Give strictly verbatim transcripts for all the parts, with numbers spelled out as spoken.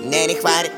мне не хватит.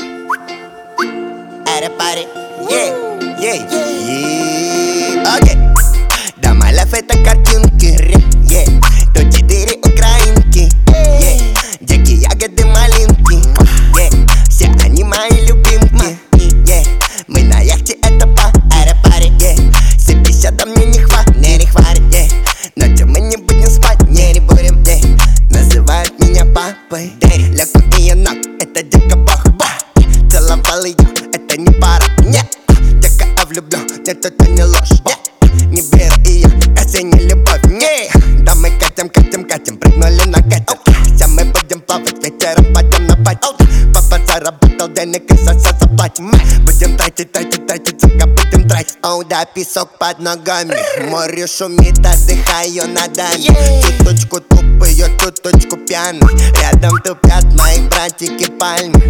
Это парень, ей, ей, ей. Окей. Да, малев это картинки, ей. То четыре украинки, ей. Деки, ягоды, малинки, ей. Все они мои любимки, ей. Мы на яхте, это па, это парень, ей. Все пятьдесят, мне не хватит, мне не хватит, ей. Ночью мы не будем спать, не, не будем, ей. Называют меня папой, легко и я ног, это дико бог. Целовал ее, это не пара, не. Дека, я влюблен, нет, это не ложь, не беру ее, это не любовь, не. Да мы катим, катим, катим, прыгнули на катер. Сейчас мы будем плавать, вечером пойдем на пати. Папа заработал денег и сейчас заплатим. Будем тратить, тратить, тратить, сука, будем тратить. Оу, да, песок под ногами, море шумит, отдыхаю над нами. Чуточку тупые, чуточку пьяный. Рядом тупят мои братики пальмы.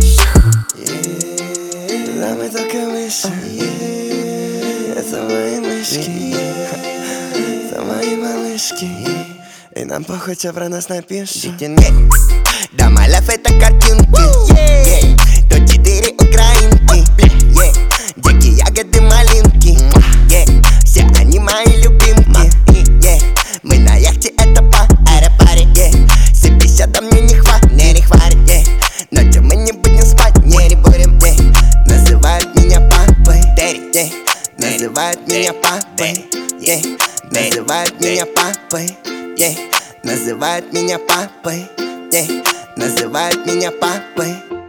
Да мы только мыши, это мои мышки, это мои малышки. И нам похуй, что про нас напишут. Да, малев это картинки, ей. То четыре украинки, ей. Деки, ягоды, малинки, ей. Все они мои любимки, ей. Мы на яхте, это па, это парень, ей. Все пятьдесят, мне не хватит, мне не хватит, ей. Ночью мы не будем спать, не, не будем, ей. Называют меня папой, ей. Называют меня папой, ей. Называют меня папой, ей. Называют меня папой, ей. Называют меня папой.